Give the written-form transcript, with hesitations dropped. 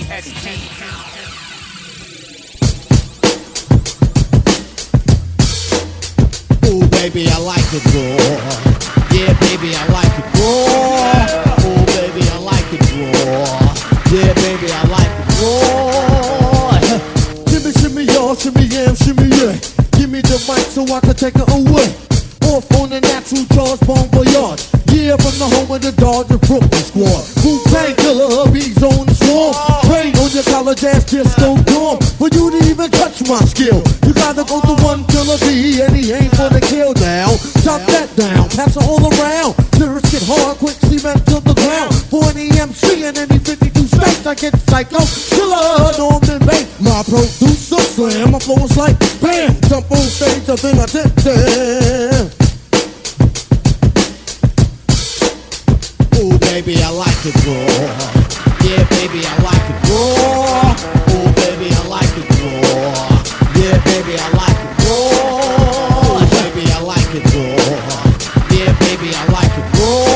Ooh, baby, I like it raw. Yeah, baby, I like it raw. Ooh, baby, I like it raw. Yeah, baby, I like it raw. Shimmy, shimmy, y'all, shimmy, yeah, shimmy, yeah. Give me the mic so I can take it away. Off on the natural charge, bon voyage. Yeah, from the home of the Dodger Brooklyn squad. Wu-Tang Killer, bees on the swarm. Rain on your college ass disco dorm. For you to even touch my skill, you gotta go to one killer B, and he ain't for the kill now. Chop that down, pass it all around. Lyrics get hard, quick cement to the ground. For any MC and any 52 states, I get psycho. Killer, Norman Bates, my producer slam. My flow is like bam, jump on stage, up in a tent. Ooh, baby, I like it raw. Yeah, baby, I like it raw. Ooh, baby, I like it raw. Yeah, baby, I like it raw. Ooh, baby, I like it raw. Yeah, baby, I like it raw.